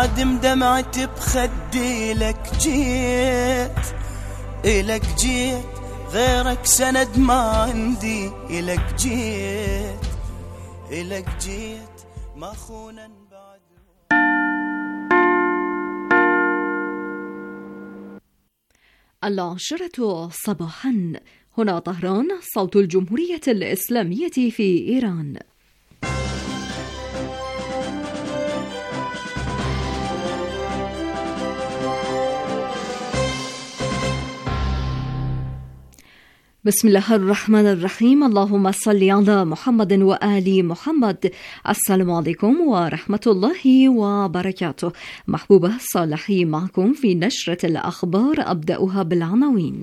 عادم دمعت بخدي لك جيت، إلك جيت غيرك سند ما عندي، إلك جيت إلك جيت ما خونا بعد. العاشرة صباحا، هنا طهران، صوت الجمهورية الإسلامية في إيران. بسم الله الرحمن الرحيم. اللهم صل على محمد وآل محمد. السلام عليكم ورحمة الله وبركاته. محبوبة صالحي معكم في نشرة الأخبار، أبدأها بالعناوين.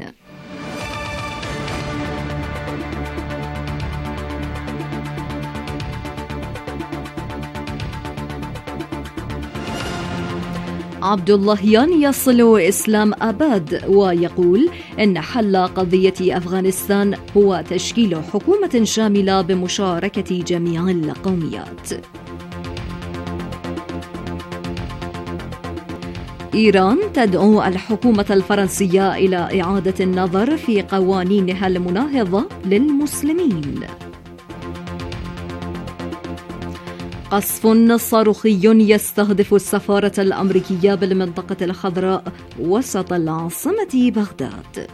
عبد اللهيان يصل إسلام آباد ويقول إن حل قضية أفغانستان هو تشكيل حكومة شاملة بمشاركة جميع القوميات. إيران تدعو الحكومة الفرنسية إلى إعادة النظر في قوانينها المناهضة للمسلمين. قصف صاروخي يستهدف السفارة الأمريكية بالمنطقة الخضراء وسط العاصمة بغداد.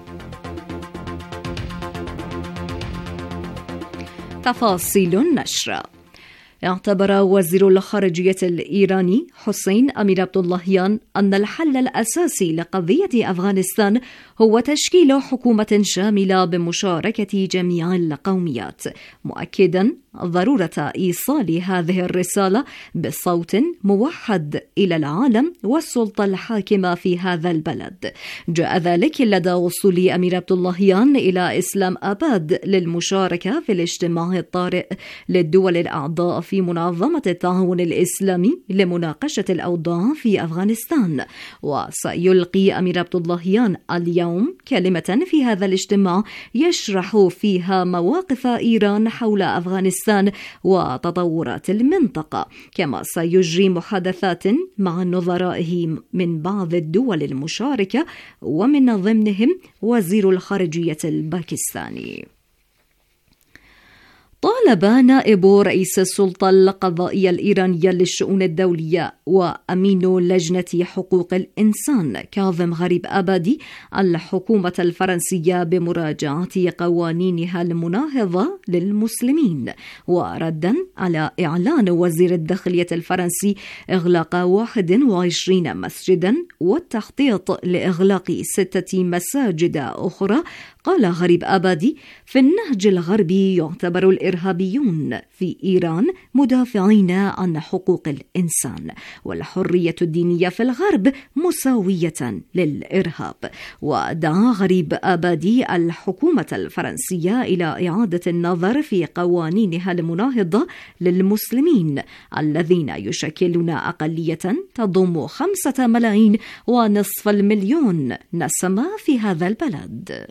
تفاصيل النشر. اعتبر وزير الخارجية الإيراني حسين أمير عبد اللهيان أن الحل الأساسي لقضية أفغانستان هو تشكيل حكومة شاملة بمشاركة جميع القوميات، مؤكدا ضرورة إيصال هذه الرسالة بصوت موحد إلى العالم والسلطة الحاكمة في هذا البلد. جاء ذلك لدى وصول أمير عبد اللهيان إلى إسلام آباد للمشاركة في الاجتماع الطارئ للدول الأعضاء في منظمة التعاون الإسلامي لمناقشة الأوضاع في أفغانستان. وسيلقي أمير عبد اللهيان اليوم كلمة في هذا الاجتماع يشرح فيها مواقف إيران حول أفغانستان وتطورات المنطقة، كما سيجري محادثات مع نظرائه من بعض الدول المشاركة ومن ضمنهم وزير الخارجية الباكستاني. طالب نائب رئيس السلطة القضائية الإيرانية للشؤون الدولية وأمين لجنة حقوق الإنسان كاظم غريب آبادي الحكومة الفرنسية بمراجعة قوانينها المناهضة للمسلمين، وردا على إعلان وزير الداخلية الفرنسي إغلاق 21 مسجدا والتخطيط لإغلاق 6 مساجد أخرى. قال غريب آبادي: في النهج الغربي يعتبر الإرهابيون في إيران مدافعين عن حقوق الإنسان، والحرية الدينية في الغرب مساوية للإرهاب. ودعا غريب آبادي الحكومة الفرنسية إلى إعادة النظر في قوانينها المناهضة للمسلمين الذين يشكلون أقلية تضم 5.5 مليون نسمة في هذا البلد.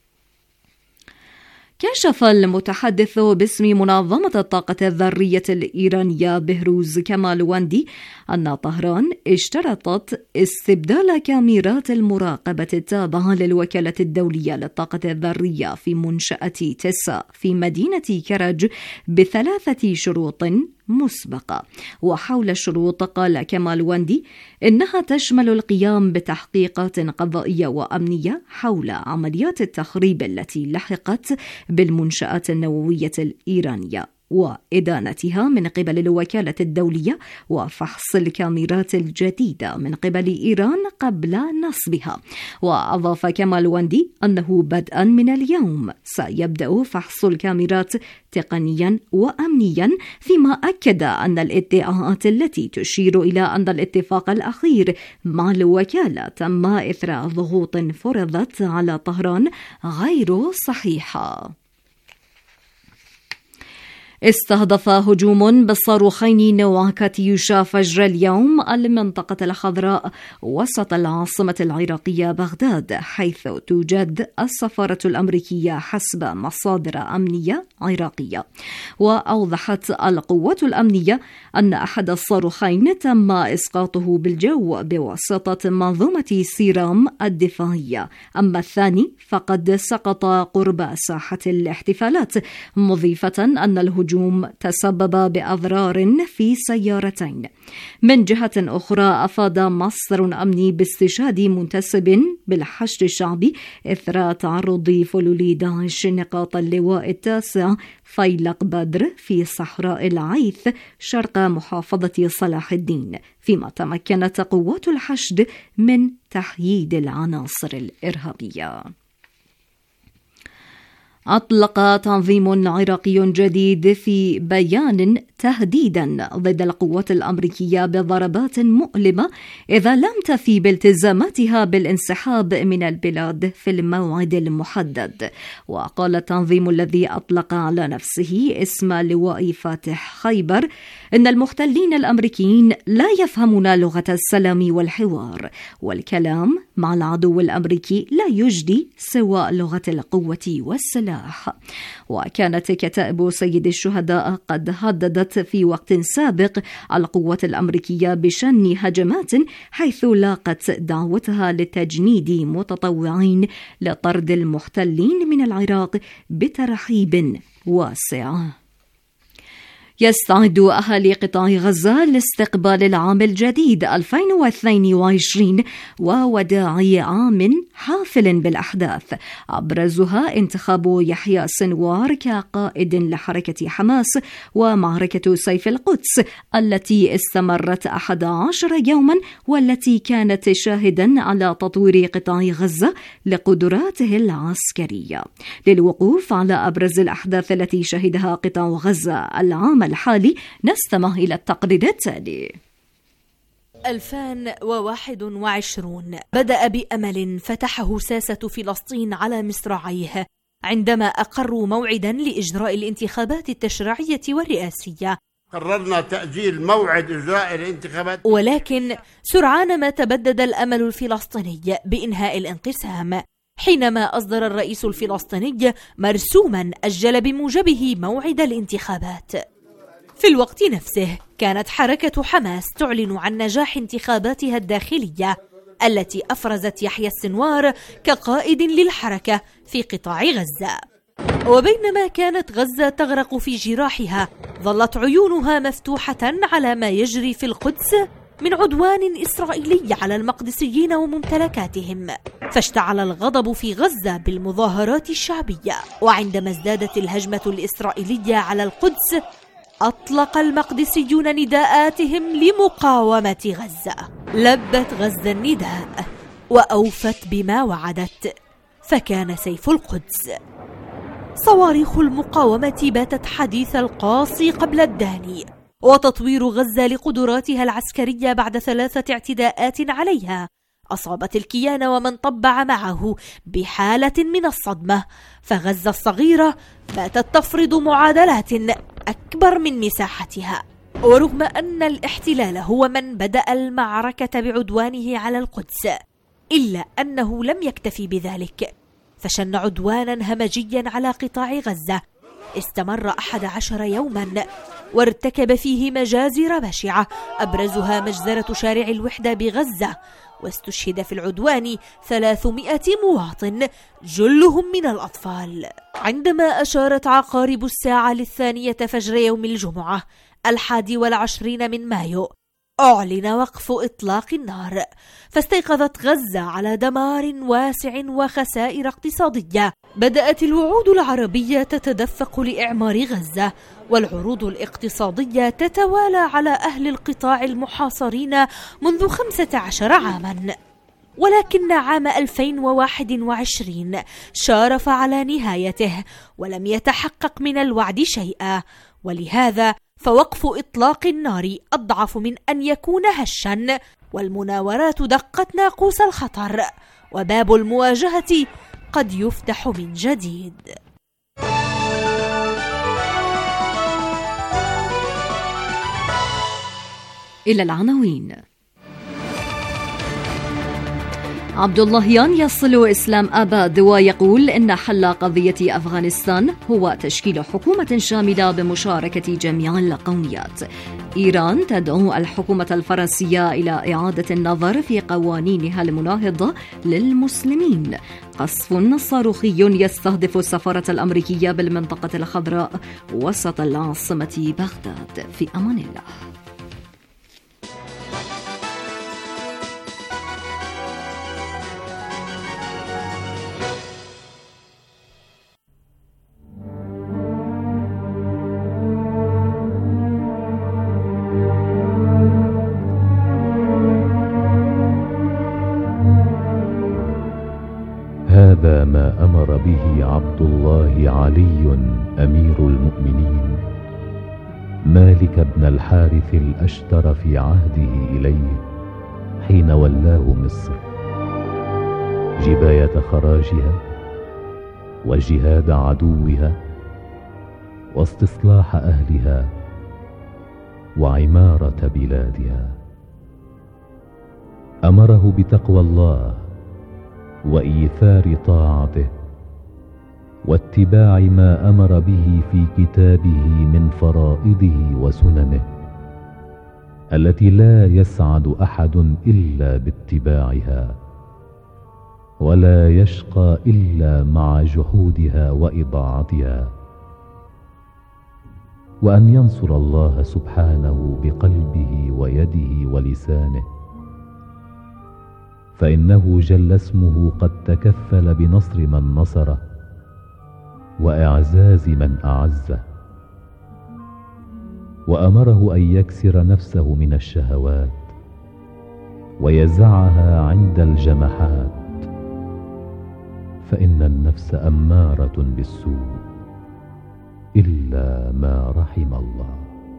كشف المتحدث باسم منظمة الطاقة الذرية الإيرانية بهروز كمالواندي أن طهران اشترطت استبدال كاميرات المراقبة التابعة للوكالة الدولية للطاقة الذرية في منشأة تسا في مدينة كرج ب3 شروط مسبقة. وحول الشروط قال كمالواندي إنها تشمل القيام بتحقيقات قضائية وأمنية حول عمليات التخريب التي لحقت بالمنشآت النووية الإيرانية وإدانتها من قبل الوكالة الدولية، وفحص الكاميرات الجديدة من قبل إيران قبل نصبها. وأضاف كمالواندي أنه بدءا من اليوم سيبدأ فحص الكاميرات تقنيا وأمنيا، فيما أكد أن الادعاءات التي تشير إلى أن الاتفاق الأخير مع الوكالة تم إثر ضغوط فرضت على طهران غير صحيحة. استهدف هجوم بالصاروخين نوع كاتيوشا فجر اليوم المنطقة الخضراء وسط العاصمة العراقية بغداد، حيث توجد السفارة الأمريكية حسب مصادر أمنية عراقية. وأوضحت القوات الأمنية أن أحد الصاروخين تم إسقاطه بالجو بواسطة منظومة سيرام الدفاعية، أما الثاني فقد سقط قرب ساحة الاحتفالات، مضيفة أن الهجوم تسبب بأضرار في سيارتين. من جهة أخرى أفاد مصدر أمني باستشهاد منتسب بالحشد الشعبي إثر تعرض فلول داعش نقاط اللواء التاسع فيلق بدر في صحراء العيث شرق محافظة صلاح الدين، فيما تمكنت قوات الحشد من تحييد العناصر الإرهابية. أطلق تنظيم عراقي جديد في بيان تهديدا ضد القوات الأمريكية بضربات مؤلمة إذا لم تفي بالتزاماتها بالانسحاب من البلاد في الموعد المحدد. وقال التنظيم الذي أطلق على نفسه اسم لواء فاتح خيبر إن المحتلين الأمريكيين لا يفهمون لغة السلام والحوار، والكلام مع العدو الأمريكي لا يجدي سوى لغة القوة والسلاح. وكانت كتائب سيد الشهداء قد هددت في وقت سابق القوات الأمريكية بشن هجمات، حيث لاقت دعوتها لتجنيد متطوعين لطرد المحتلين من العراق بترحيب واسع. يستعد أهالي قطاع غزة لاستقبال العام الجديد 2022 ووداع عام حافل بالأحداث، أبرزها انتخاب يحيى سنوار كقائد لحركة حماس ومعركة سيف القدس التي استمرت 11 يوما، والتي كانت شاهدا على تطوير قطاع غزة لقدراته العسكرية. للوقوف على أبرز الأحداث التي شهدها قطاع غزة العام الحالي نستمع إلى التقرير التالي. 2021 بدأ بأمل فتحه ساسة فلسطين على مصراعيه عندما أقروا موعدا لإجراء الانتخابات التشريعية والرئاسية. قررنا تأجيل موعد إجراء الانتخابات، ولكن سرعان ما تبدد الأمل الفلسطيني بإنهاء الانقسام حينما أصدر الرئيس الفلسطيني مرسوما أجل بموجبه موعد الانتخابات. في الوقت نفسه كانت حركة حماس تعلن عن نجاح انتخاباتها الداخلية التي أفرزت يحيى السنوار كقائد للحركة في قطاع غزة. وبينما كانت غزة تغرق في جراحها، ظلت عيونها مفتوحة على ما يجري في القدس من عدوان إسرائيلي على المقدسيين وممتلكاتهم. فاشتعل الغضب في غزة بالمظاهرات الشعبية، وعندما ازدادت الهجمة الإسرائيلية على القدس أطلق المقدسيون نداءاتهم لمقاومة غزة. لبت غزة النداء وأوفت بما وعدت، فكان سيف القدس. صواريخ المقاومة باتت حديث القاصي قبل الداني، وتطوير غزة لقدراتها العسكرية بعد 3 اعتداءات عليها أصابت الكيان ومن طبع معه بحالة من الصدمة. فغزة الصغيرة باتت تفرض معادلات أكبر من مساحتها. ورغم أن الاحتلال هو من بدأ المعركة بعدوانه على القدس، إلا أنه لم يكتفي بذلك، فشن عدوانا همجيا على قطاع غزة استمر 11 يوما، وارتكب فيه مجازر بشعة أبرزها مجزرة شارع الوحدة بغزة، واستشهد في العدوان 300 مواطن جلهم من الأطفال. عندما أشارت عقارب الساعة 2 فجر يوم الجمعة 21 من مايو أعلن وقف إطلاق النار، فاستيقظت غزة على دمار واسع وخسائر اقتصادية. بدأت الوعود العربية تتدفق لإعمار غزة، والعروض الاقتصادية تتوالى على أهل القطاع المحاصرين منذ 15 عاما. ولكن عام 2021 شارف على نهايته ولم يتحقق من الوعد شيئا، ولهذا فوقف إطلاق النار أضعف من أن يكون هشا، والمناورات دقت ناقوس الخطر، وباب المواجهة قد يفتح من جديد. إلى العناوين. عبد اللهيان يصل إسلام آباد ويقول إن حل قضية أفغانستان هو تشكيل حكومة شاملة بمشاركة جميع القوميات. إيران تدعو الحكومة الفرنسية إلى إعادة النظر في قوانينها المناهضة للمسلمين. قصف صاروخي يستهدف السفارة الأمريكية بالمنطقة الخضراء وسط العاصمة بغداد. في أمان الله. هذا ما أمر به عبد الله علي أمير المؤمنين مالك بن الحارث الأشتر في عهده إليه حين ولاه مصر، جباية خراجها وجهاد عدوها واستصلاح أهلها وعمارة بلادها. أمره بتقوى الله وإيثار طاعته واتباع ما أمر به في كتابه من فرائضه وسننه التي لا يسعد أحد إلا باتباعها ولا يشقى إلا مع جحودها وإضاعتها، وأن ينصر الله سبحانه بقلبه ويده ولسانه، فإنه جل اسمه قد تكفل بنصر من نصره وإعزاز من أعزه. وأمره أن يكسر نفسه من الشهوات ويزعها عند الجمحات، فإن النفس أمارة بالسوء إلا ما رحم الله.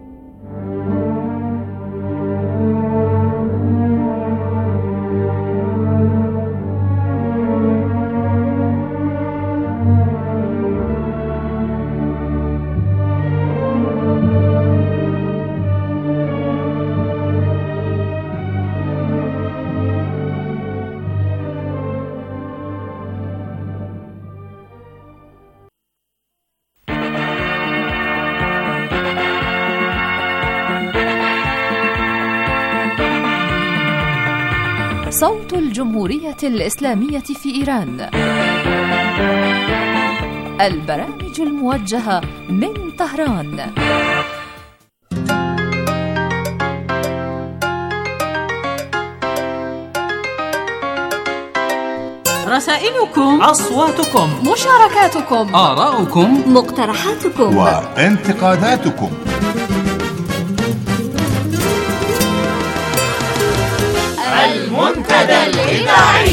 صوت الجمهورية الإسلامية في إيران، البرامج الموجهة من طهران. رسائلكم، أصواتكم، مشاركاتكم، آراؤكم، مقترحاتكم وانتقاداتكم. المنتدى الإذاعي.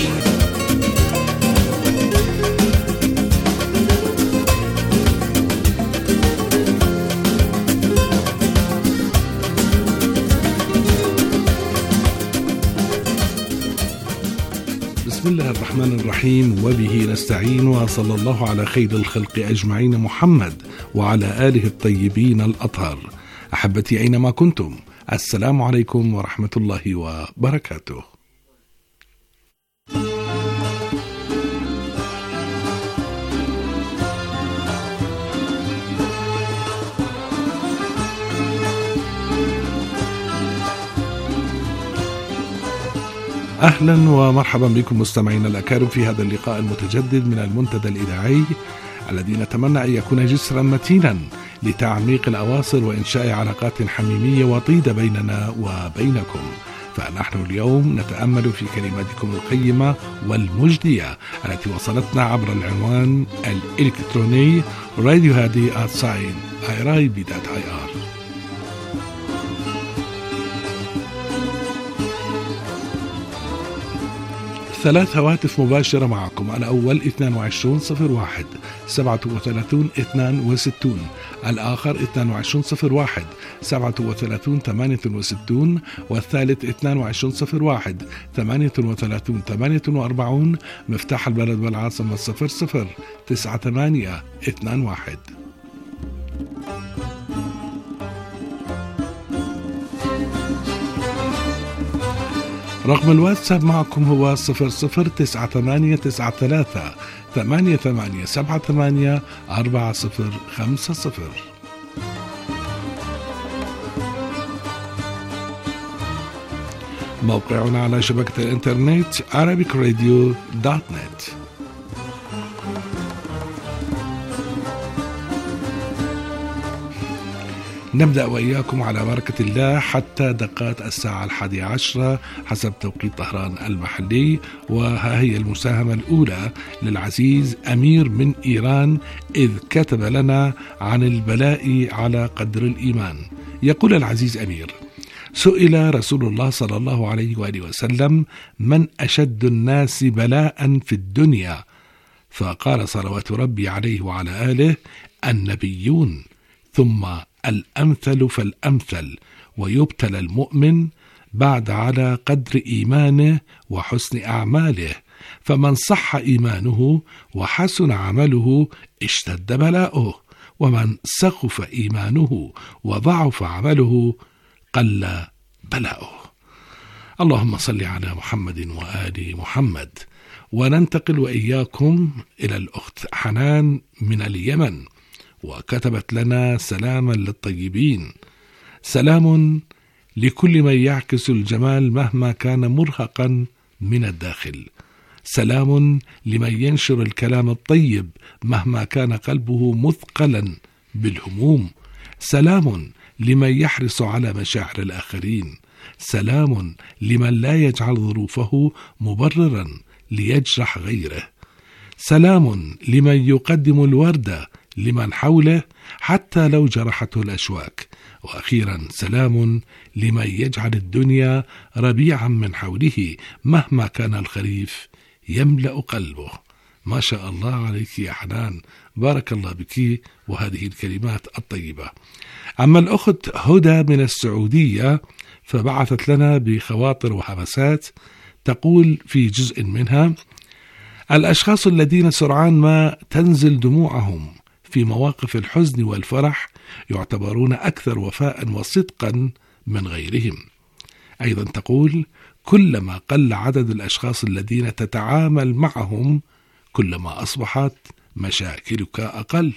بسم الله الرحمن الرحيم، وبه نستعين، وصلى الله على خير الخلق أجمعين محمد وعلى آله الطيبين الأطهار. أحبتي أينما كنتم، السلام عليكم ورحمة الله وبركاته. أهلا ومرحبا بكم مستمعين الأكارم في هذا اللقاء المتجدد من المنتدى الإذاعي، الذي نتمنى أن يكون جسرا متينا لتعميق الأواصر وإنشاء علاقات حميمية وطيدة بيننا وبينكم. فنحن اليوم نتأمل في كلماتكم القيمة والمجدية التي وصلتنا عبر العنوان الإلكتروني radiohadi@irib.ir. 3 هواتف مباشرة معكم. الأول 2201 37 62، الآخر 2201 37 68، والثالث 2201 38 48. مفتاح البلد والعاصمة 009821. رقم الواتساب معكم هو 009893 8878 4050. موقعنا على شبكة الإنترنت arabicradio.net. نبدأ وإياكم على بركة الله حتى دقات الساعة 11 حسب توقيت طهران المحلي. وها هي المساهمة الأولى للعزيز أمير من إيران، إذ كتب لنا عن البلاء على قدر الإيمان. يقول العزيز أمير: سئل رسول الله صلى الله عليه وآله وسلم: من أشد الناس بلاء في الدنيا؟ فقال صلوات ربي عليه وعلى آله: النبيون، ثم الأمثل فالأمثل، ويبتلى المؤمن بعد على قدر إيمانه وحسن أعماله، فمن صح إيمانه وحسن عمله اشتد بلاؤه، ومن سخف إيمانه وضعف عمله قل بلاؤه. اللهم صل على محمد وآل محمد. وننتقل وإياكم إلى الأخت حنان من اليمن، وكتبت لنا: سلاما للطيبين، سلام لكل من يعكس الجمال مهما كان مرهقا من الداخل، سلام لمن ينشر الكلام الطيب مهما كان قلبه مثقلا بالهموم، سلام لمن يحرص على مشاعر الآخرين، سلام لمن لا يجعل ظروفه مبررا ليجرح غيره، سلام لمن يقدم الوردة لمن حوله حتى لو جرحته الأشواك، وأخيرا سلام لمن يجعل الدنيا ربيعا من حوله مهما كان الخريف يملأ قلبه. ما شاء الله عليك يا حنان، بارك الله بك وهذه الكلمات الطيبة. أما الأخت هدى من السعودية فبعثت لنا بخواطر وهمسات، تقول في جزء منها: الأشخاص الذين سرعان ما تنزل دموعهم في مواقف الحزن والفرح يعتبرون أكثر وفاء وصدقا من غيرهم. أيضا تقول: كلما قل عدد الأشخاص الذين تتعامل معهم كلما أصبحت مشاكلك أقل.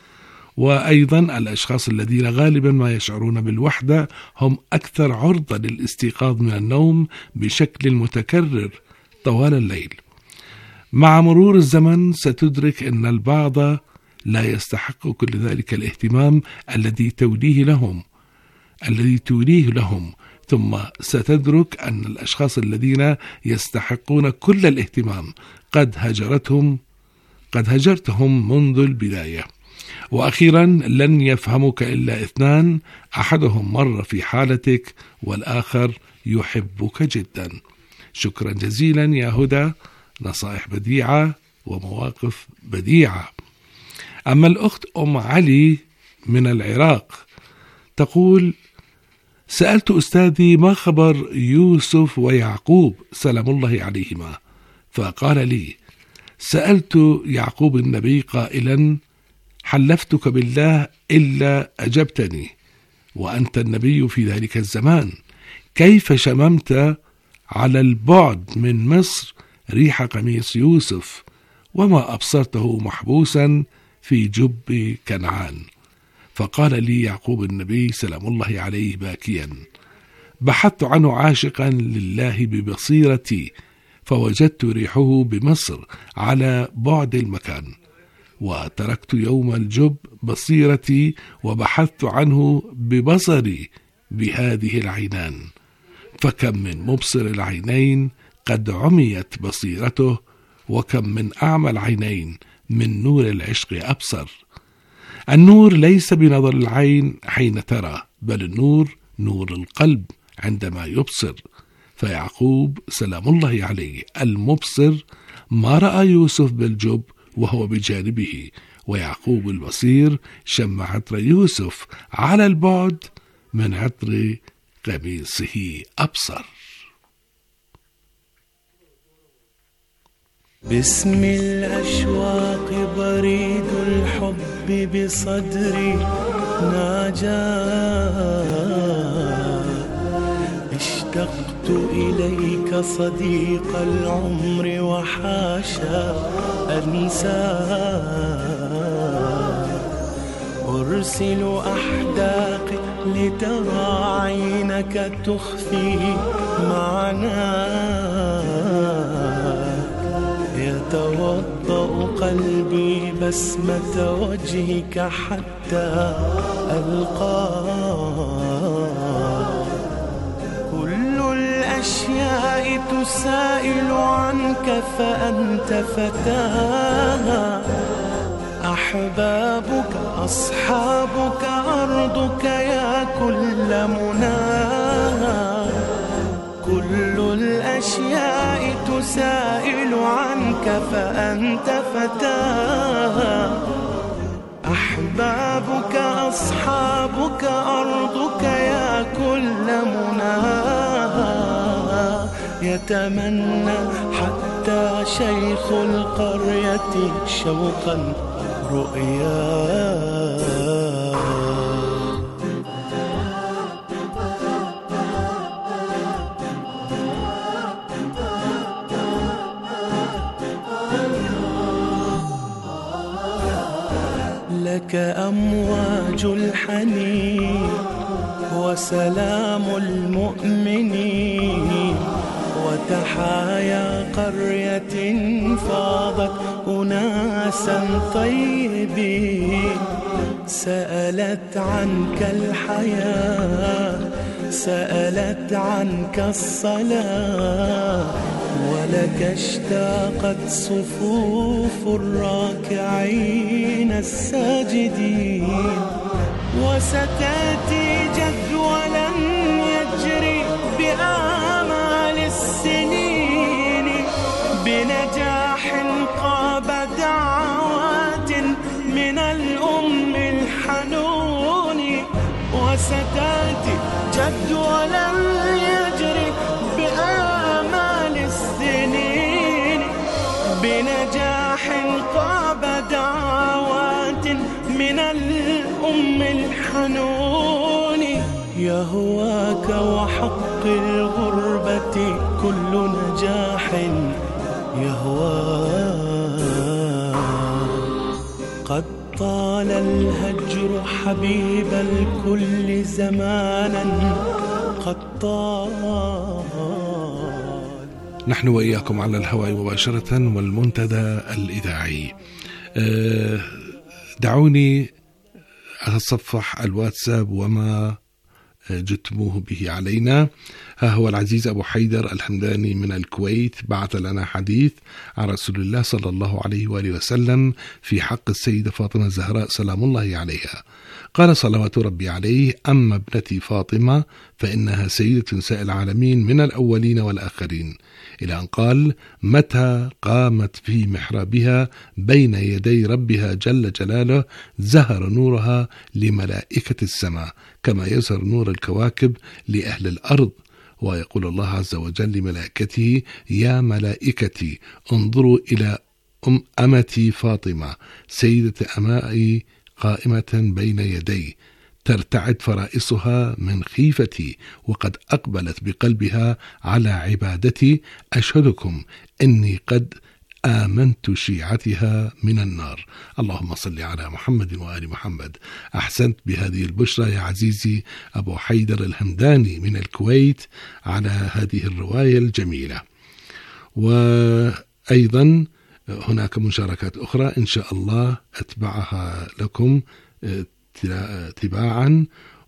وأيضا الأشخاص الذين غالبا ما يشعرون بالوحدة هم أكثر عرضة للاستيقاظ من النوم بشكل متكرر طوال الليل. مع مرور الزمن ستدرك أن البعض لا يستحق كل ذلك الاهتمام الذي توليه لهم، ثم ستدرك أن الأشخاص الذين يستحقون كل الاهتمام قد هجرتهم منذ البداية. وأخيرا لن يفهمك إلا اثنان: أحدهم مر في حالتك والآخر يحبك جدا. شكرا جزيلا يا هدى، نصائح بديعة ومواقف بديعة. أما الأخت أم علي من العراق تقول: سألت أستاذي ما خبر يوسف ويعقوب سلام الله عليهما، فقال لي: سألت يعقوب النبي قائلا: حلفتك بالله إلا أجبتني، وأنت النبي في ذلك الزمان، كيف شممت على البعد من مصر ريح قميص يوسف وما أبصرته محبوسا في جب كنعان؟ فقال لي يعقوب النبي سلام الله عليه باكيا: بحثت عنه عاشقا لله ببصيرتي، فوجدت ريحه بمصر على بعد المكان، وتركت يوم الجب بصيرتي وبحثت عنه ببصري بهذه العينان، فكم من مبصر العينين قد عميت بصيرته، وكم من أعمى العينين من نور العشق أبصر. النور ليس بنظر العين حين ترى، بل النور نور القلب عندما يبصر. فيعقوب سلام الله عليه المبصر ما رأى يوسف بالجب وهو بجانبه، ويعقوب البصير شم عطر يوسف على البعد من عطر قميصه أبصر. باسم الأشواق بريد الحب بصدري ناجى، اشتقت إليك صديق العمر وحاشا أنساك. أرسل أحداقي لترى عينك تخفي معناك. يتوضأ قلبي بسمة وجهك حتى ألقاك. كل الأشياء تسائل عنك فأنت فتاها. أحبابك أصحابك أرضك يا كل مناها. كل الأشياء تسائل عنك فأنت فتاها. أحبابك أصحابك أرضك يا كل مناها. يتمنى حتى شيخ القرية شوقا رؤيا. لك أمواج الحنين وسلام المؤمنين وتحايا قرية فاضت أناسا طيبين. سألت عنك الحياة سألت عنك الصلاة. ولك اشتاقت صفوف الراكعين الساجدين. وستأتي جدولا يجري بآمال السنين بنجاح قاب دعوات من الأم الحنون. وستأتي جدولا يجري بآمال السنين بنجاح قاب دعوات من الأم الحنون. يهواك وحق الغربة كل نجاح يهواك. قد طال الهجر حبيب الكل زمانا قد طال. نحن وإياكم على الهواء مباشرة والمنتدى الإذاعي. دعوني أتصفح الواتساب وما جتموه به علينا. ها هو العزيز أبو حيدر الحمداني من الكويت بعث لنا حديث عن رسول الله صلى الله عليه وآله وسلم في حق السيدة فاطمة الزهراء سلام الله عليها. قال صلوات ربي عليه: أما ابنتي فاطمة فإنها سيدة نساء العالمين من الأولين والآخرين، إلى أن قال: متى قامت في محرابها بين يدي ربها جل جلاله زهر نورها لملائكة السماء كما يزهر نور الكواكب لأهل الأرض. ويقول الله عز وجل لملائكته: يا ملائكتي انظروا إلى أمتي فاطمة سيدة أمائي قائمة بين يدي ترتعد فرائصها من خيفتي وقد أقبلت بقلبها على عبادتي. أشهدكم أني قد آمنت شيعتها من النار. اللهم صل على محمد وآل محمد. أحسنت بهذه البشرى يا عزيزي أبو حيدر الهمداني من الكويت على هذه الرواية الجميلة. وأيضا هناك مشاركات أخرى إن شاء الله أتبعها لكم تباعا.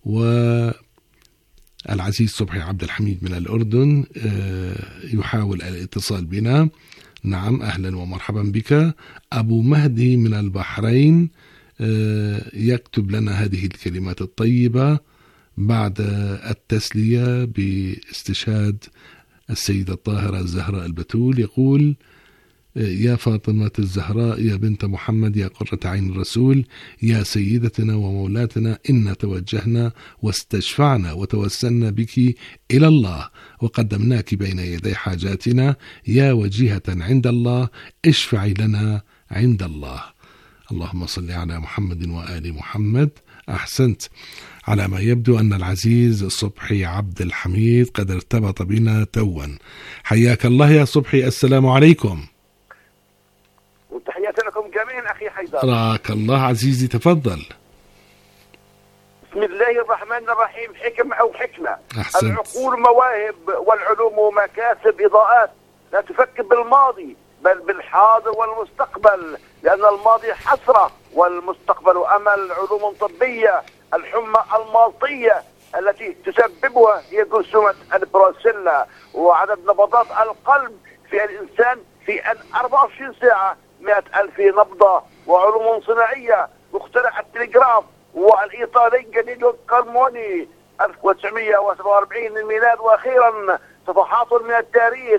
والعزيز صبحي عبد الحميد من الأردن يحاول الاتصال بنا. نعم، أهلا ومرحبا بك. أبو مهدي من البحرين يكتب لنا هذه الكلمات الطيبة بعد التسلية باستشهاد السيدة الطاهرة الزهراء البتول. يقول: يا فاطمة الزهراء يا بنت محمد يا قرة عين الرسول يا سيدتنا ومولاتنا، إن توجهنا واستشفعنا وتوسلنا بك إلى الله وقدمناك بين يدي حاجاتنا يا وجيهة عند الله، اشفعي لنا عند الله. اللهم صل على محمد وآل محمد. أحسنت. على ما يبدو أن العزيز صبحي عبد الحميد قد ارتبط بنا توا. حياك الله يا صبحي، السلام عليكم. وتحياتي لكم جميعا أخي حيدر. راك الله عزيزي، تفضل. بسم الله الرحمن الرحيم. حكم أو حكمة. أحسنت. العقول مواهب والعلوم مكاسب إضاءات، لا تفكر بالماضي بل بالحاضر والمستقبل، لأن الماضي حسرة والمستقبل أمل. علوم طبية، الحمى المالطية التي تسببها هي جرثومة البروسيلا، وعدد نبضات القلب في الإنسان في 24 ساعة 100,000 نبضة. وعلوم صناعية، مخترع التلغراف والإيطالي جديد الكرموني 1947 الميلاد. وأخيرا صفحات من التاريخ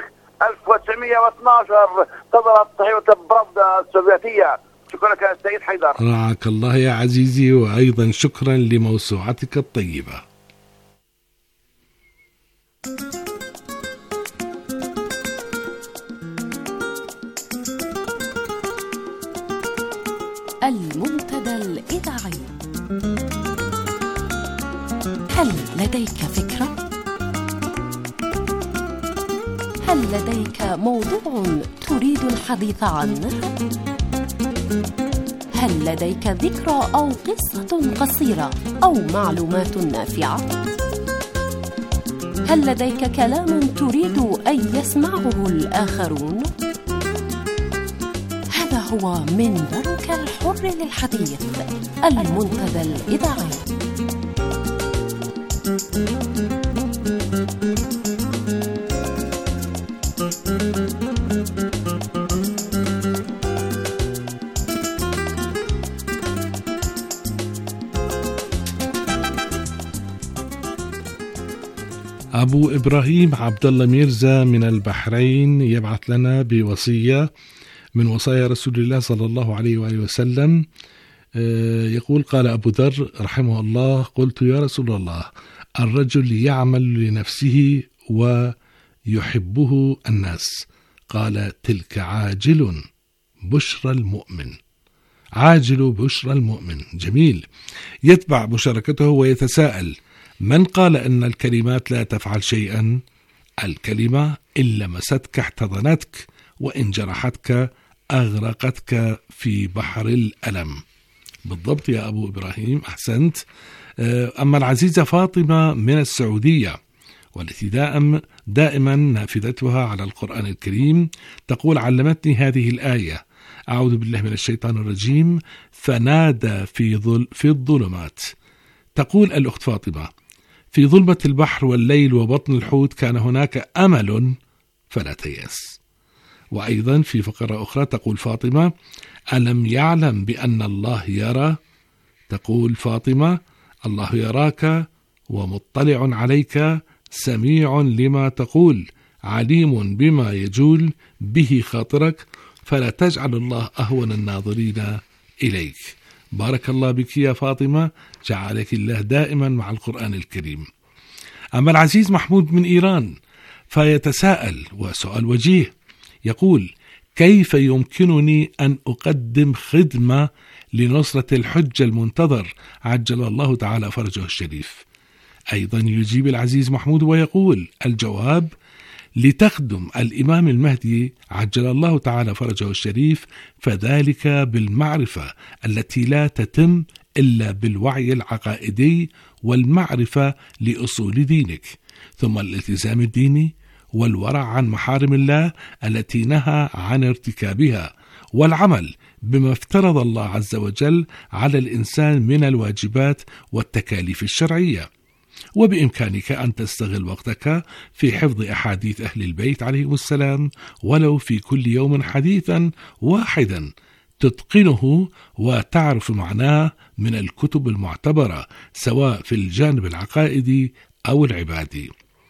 1912 صدرت صحيفة برافدا السوفيتية. شكرا لك السيد حيدر. رعاك الله يا عزيزي، وأيضا شكرا لموسوعتك الطيبة. المنتدى الإذاعي. هل لديك فكرة؟ هل لديك موضوع تريد الحديث عنه؟ هل لديك ذكرى أو قصة قصيرة أو معلومات نافعة؟ هل لديك كلام تريد أن يسمعه الآخرون؟ هذا هو منبرك الحر للحديث، المنتدى الإذاعي. أبو إبراهيم عبد الله ميرزا من البحرين يبعث لنا بوصية من وصايا رسول الله صلى الله عليه وآله وسلم. يقول: قال أبو ذر رحمه الله: قلت يا رسول الله، الرجل يعمل لنفسه ويحبه الناس. قال: تلك عاجل بشرى المؤمن. عاجل بشرى المؤمن. جميل. يتبع مشاركته ويتساءل: من قال أن الكلمات لا تفعل شيئا؟ الكلمة إن لمستك احتضنتك، وإن جرحتك أغرقتك في بحر الألم. بالضبط يا أبو إبراهيم، أحسنت. أما العزيزة فاطمة من السعودية، والتي دائما نافذتها على القرآن الكريم، تقول: علمتني هذه الآية: أعوذ بالله من الشيطان الرجيم، فنادى في الظلمات. تقول الأخت فاطمة: في ظلمة البحر والليل وبطن الحوت كان هناك أمل فلا تيأس. وأيضا في فقرة أخرى تقول فاطمة: ألم يعلم بأن الله يرى؟ تقول فاطمة: الله يراك ومطلع عليك، سميع لما تقول، عليم بما يجول به خاطرك، فلا تجعل الله أهون الناظرين إليك. بارك الله بك يا فاطمة، جعلك الله دائما مع القرآن الكريم. أما العزيز محمود من إيران فيتساءل، وسؤال وجيه، يقول: كيف يمكنني أن أقدم خدمة لنصرة الحج المنتظر عجل الله تعالى فرجه الشريف؟ أيضا يجيب العزيز محمود ويقول: الجواب: لتخدم الإمام المهدي عجل الله تعالى فرجه الشريف، فذلك بالمعرفة التي لا تتم إلا بالوعي العقائدي والمعرفة لأصول دينك، ثم الالتزام الديني والورع عن محارم الله التي نهى عن ارتكابها، والعمل بما افترض الله عز وجل على الإنسان من الواجبات والتكاليف الشرعية. وبإمكانك أن تستغل وقتك في حفظ أحاديث أهل البيت عليهم السلام، ولو في كل يوم حديثا واحدا تتقنه وتعرف معناه من الكتب المعتبرة، سواء في الجانب العقائدي أو العبادي.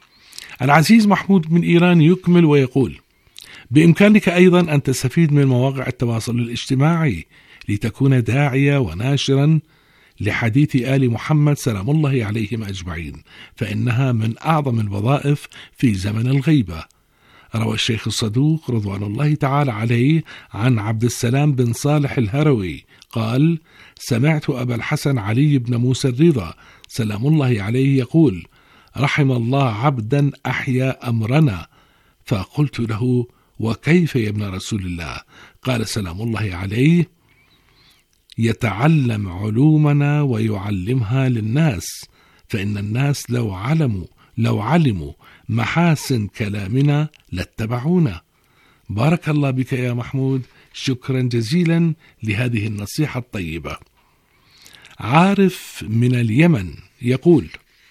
العزيز محمود من إيران يكمل ويقول: بإمكانك أيضا أن تستفيد من مواقع التواصل الاجتماعي لتكون داعية وناشرا لحديث آل محمد سلام الله عليهم أجمعين، فإنها من أعظم الوظائف في زمن الغيبة. روى الشيخ الصدوق رضوان الله تعالى عليه عن عبد السلام بن صالح الهروي قال: سمعت أبا الحسن علي بن موسى الرضا سلام الله عليه يقول: رحم الله عبدا أحيا أمرنا. فقلت له: وكيف يا ابن رسول الله؟ قال سلام الله عليه: يتعلم علومنا ويعلمها للناس، فإن الناس لو علموا محاسن كلامنا لاتبعونا. بارك الله بك يا محمود، شكرا جزيلا لهذه النصيحة الطيبة. عارف من اليمن يقول: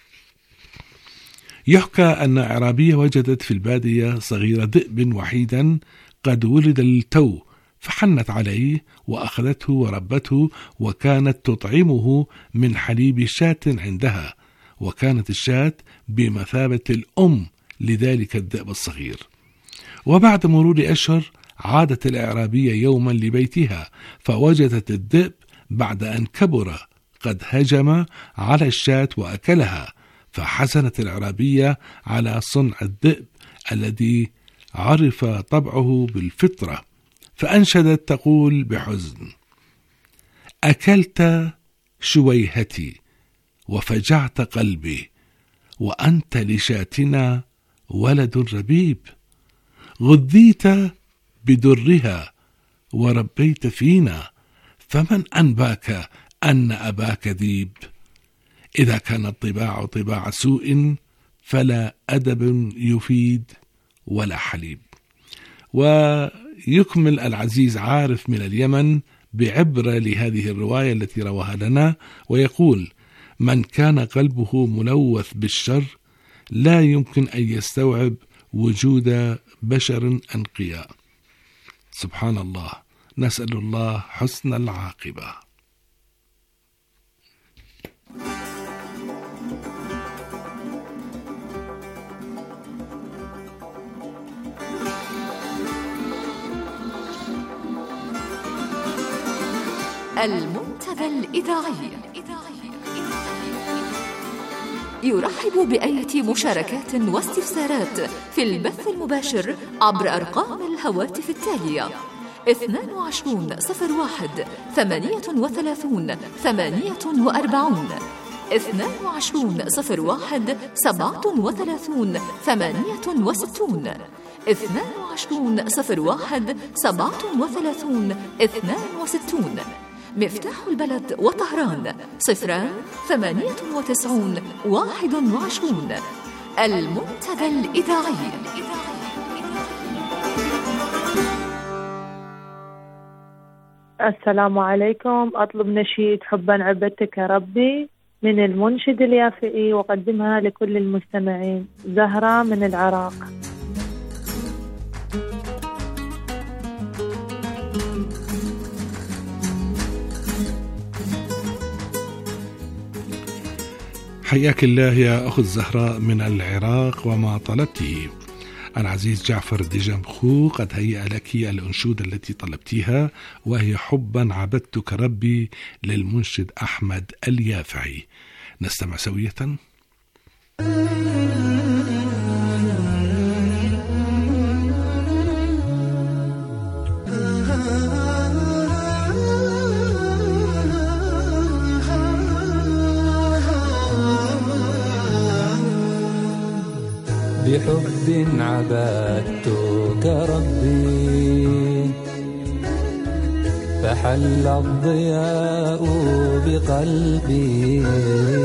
يحكى أن أعرابية وجدت في البادية صغير ذئب وحيدا قد ولد للتو، فحنت عليه وأخذته وربته، وكانت تطعمه من حليب شاة عندها، وكانت الشاة بمثابة الأم لذلك الذئب الصغير. وبعد مرور أشهر عادت الأعرابية يوما لبيتها، فوجدت الذئب بعد أن كبر قد هجم على الشاة وأكلها، فحزنت الأعرابية على صنع الذئب الذي عرف طبعه بالفطرة، فأنشدت تقول بحزن: أكلت شويهتي وفجعت قلبي، وأنت لشاتنا ولد ربيب، غذيت بدرها وربيت فينا، فمن أنباك أن أباك ذيب؟ إذا كان الطباع طباع سوء فلا أدب يفيد ولا حليب. ويكمل العزيز عارف من اليمن بعبرة لهذه الرواية التي رواها لنا ويقول: من كان قلبه ملوث بالشر لا يمكن أن يستوعب وجود بشر أنقياء. سبحان الله، نسأل الله حسن العاقبة. المنتدى الإذاعي يرحب بأية مشاركات واستفسارات في البث المباشر عبر أرقام الهواتف التالية: 22 01 38 48 22 01 37 68 22 01 37 62. مفتاح البلد وطهران 098 21. المنتدى الإذاعي. السلام عليكم. أطلب نشيد حبا عبدتك يا ربي من المنشد اليافعي وقدمها لكل المستمعين. زهرة من العراق. حياك الله يا أخت زهراء من العراق وما طلبته. العزيز جعفر الدجمخو قد هيأ لك الأنشودة التي طلبتيها، وهي حبا عبدتك ربي للمنشد أحمد اليافعي. نستمع سوية. بحب عبدتك ربي فحل الضياء بقلبي،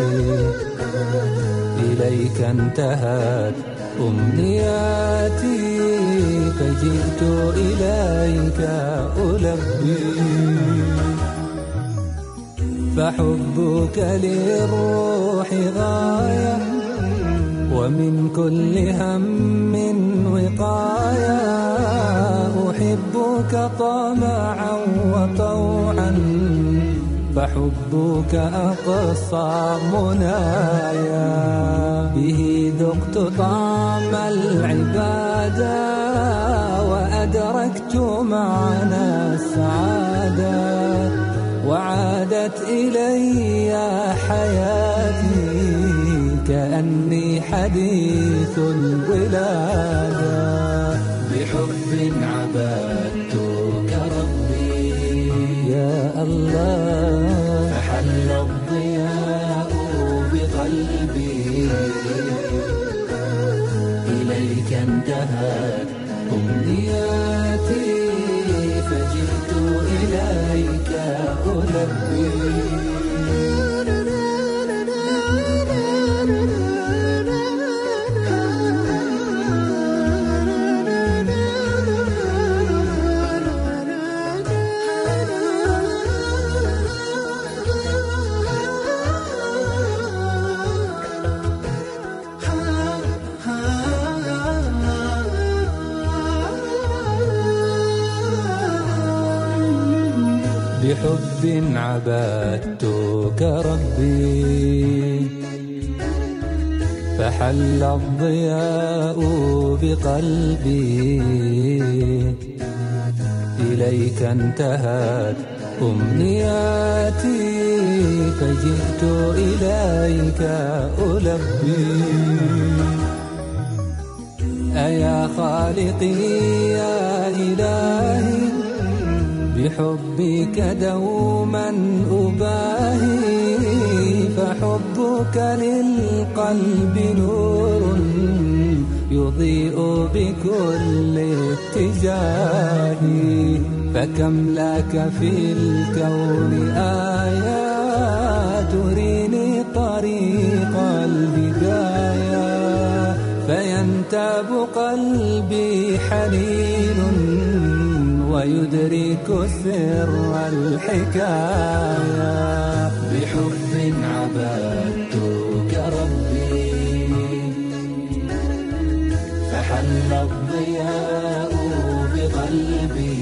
إليك انتهت أمنياتي فجئت إليك ألبي. فحبك للروح غاية ومن كل هم وقاية، أحبك طمعا وطوعا فحبك أقصى منايا. به ذقت طعم العبادة وأدركت معنى السعادة، وعادت إلي حياتي كأني حديث الولادة. بحب عبدتك ربي يا الله فحل الضياء بقلبي إليك انتهت أمنياتي فجئت إليك ألبي بحب عبدتك ربي فحل الضياء بقلبي إليك انتهت أمنياتي فجئت إليك ألبي أيا خالقي يا إلهي بحبك دوما أباهي فحبك للقلب نور يضيء بكل اتجاه فكم لك في الكون آيات تريني طريق الهداية فينتاب قلبي حنين ويدرك سر الحكاية بحب عبدتك ربي فحل الضياء بقلبي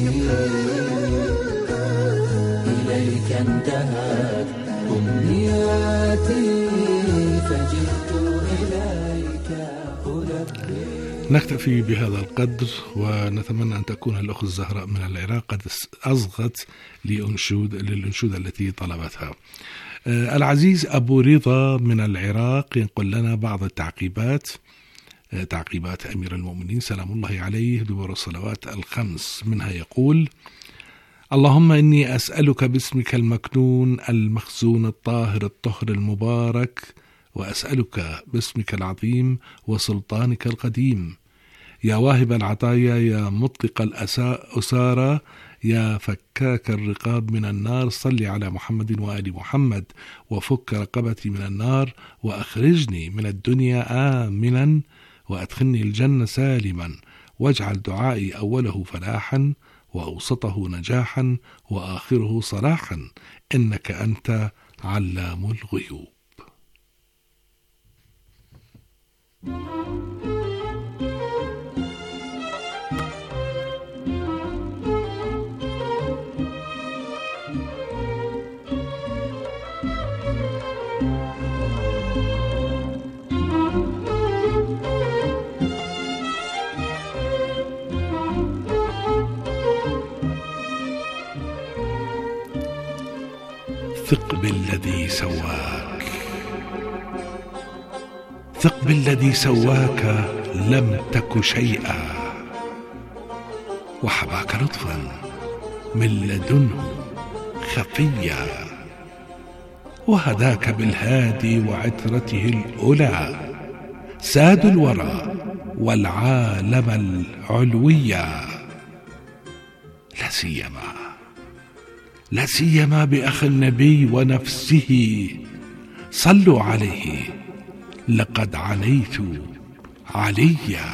إليك انتهت أمنياتي فجئت إليك ألبي. نكتفي بهذا القدر ونتمنى أن تكون الأخت الزهراء من العراق قد أصغت للأنشودة التي طلبتها. العزيز أبو رضا من العراق ينقل لنا بعض التعقيبات تعقيبات أمير المؤمنين سلام الله عليه دبر الصلوات الخمس. منها يقول: اللهم إني أسألك باسمك المكنون المخزون الطاهر الطهر المبارك، وأسألك باسمك العظيم وسلطانك القديم، يا واهب العطايا، يا مطلق الأسارى، يا فكاك الرقاب من النار، صل على محمد وآل محمد وفك رقبتي من النار، وأخرجني من الدنيا آمنا وأدخلني الجنة سالما، واجعل دعائي أوله فلاحا وأوسطه نجاحا وآخره صلاحا، إنك أنت علام الغيوب. ثق بالذي سواك، ثق بالذي سواك، لم تك شيئا، وحباك لطفا من لدنه خفيا، وهداك بالهادي وعترته الأولى، ساد الورى والعالم العلويا، لا سيما بأخ النبي ونفسه، صلوا عليه لقد عنيت عليا.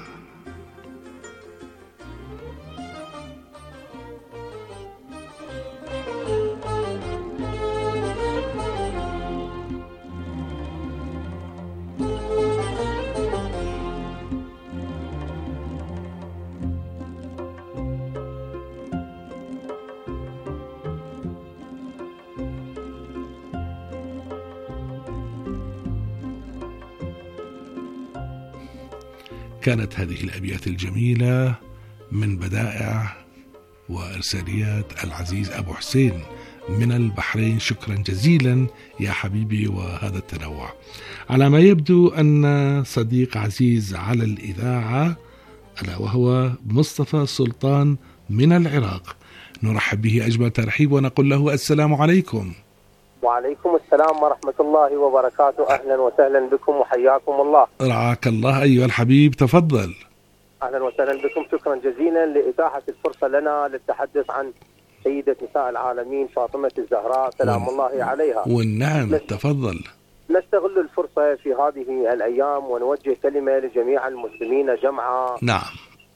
كانت هذه الأبيات الجميلة من بدائع وإرساليات العزيز أبو حسين من البحرين. شكرا جزيلا يا حبيبي، وهذا التنوع. على ما يبدو أن صديق عزيز على الإذاعة ألا وهو مصطفى سلطان من العراق. نرحب به أجمل ترحيب ونقول له السلام عليكم. وعليكم السلام ورحمة الله وبركاته. أهلا وسهلا بكم وحياكم الله. رعاك الله أيها الحبيب، تفضل. أهلا وسهلا بكم، شكرا جزيلا لإتاحة الفرصة لنا للتحدث عن سيدة نساء العالمين فاطمة الزهراء سلام الله عليها. والنعم، تفضل. نستغل الفرصة في هذه الأيام ونوجه كلمة لجميع المسلمين جمعا. نعم.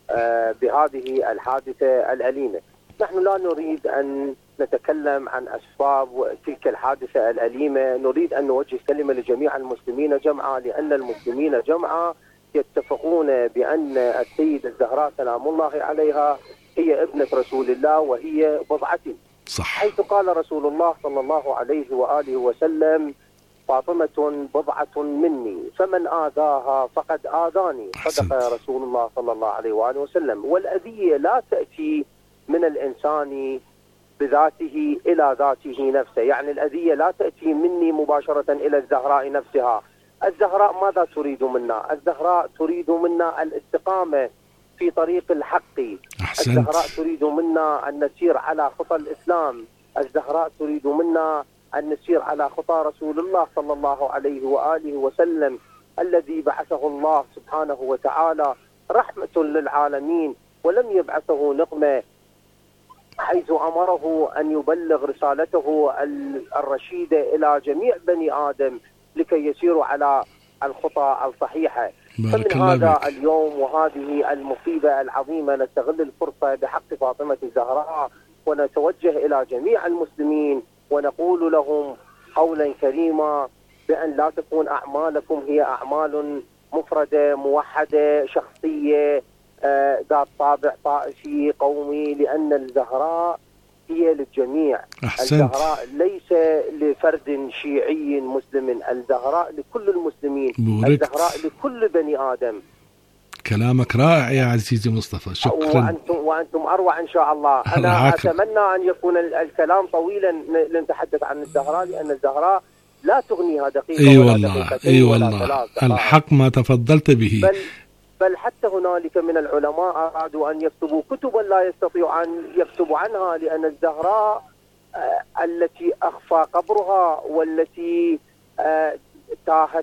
بهذه الحادثة الأليمة. نحن لا نريد أن نتكلم عن أسباب تلك الحادثة الأليمة، نريد أن نوجه كلمة لجميع المسلمين جمعا، لأن المسلمين جمعا يتفقون بأن السيدة الزهراء سلام الله عليها هي ابنة رسول الله وهي بضعة. صح. حيث قال رسول الله صلى الله عليه وآله وسلم: فاطمة بضعة مني فمن آذاها فقد آذاني. صدق رسول الله صلى الله عليه وآله وسلم. والأذية لا تأتي من الإنسان بذاته إلى ذاته نفسه، يعني الأذية لا تأتي مني مباشرة إلى الزهراء نفسها. الزهراء ماذا تريد منا؟ الزهراء تريد منا الاستقامة في طريق الحق. الزهراء تريد منا أن نسير على خطى الإسلام. الزهراء تريد منا أن نسير على خطى رسول الله صلى الله عليه وآله وسلم الذي بعثه الله سبحانه وتعالى رحمة للعالمين ولم يبعثه نقمة، حيث أمره أن يبلغ رسالته الرشيدة إلى جميع بني آدم لكي يسيروا على الخطى الصحيحة. فمن هذا اليوم وهذه المصيبة العظيمة نستغل الفرصة بحق فاطمة الزهراء ونتوجه إلى جميع المسلمين ونقول لهم قولا كريما بأن لا تكون أعمالكم هي أعمال مفردة موحدة شخصية ذات طابع طائفي قومي، لأن الزهراء هي للجميع. أحسنت. الزهراء ليس لفرد شيعي مسلم، الزهراء لكل المسلمين. بوركت. الزهراء لكل بني آدم. كلامك رائع يا عزيزي مصطفى، شكرا. وأنتم أروع إن شاء الله. أنا أتمنى أن يكون الكلام طويلا لنتحدث عن الزهراء، لأن الزهراء لا تغنيها دقيقة ولا دقيقتين ولا ثلاث. الحق ما تفضلت به. بل حتى هنالك من العلماء أرادوا أن يكتبوا كتبا لا يستطيعوا أن يكتبوا عنها، لأن الزهراء التي أخفى قبرها والتي تاهت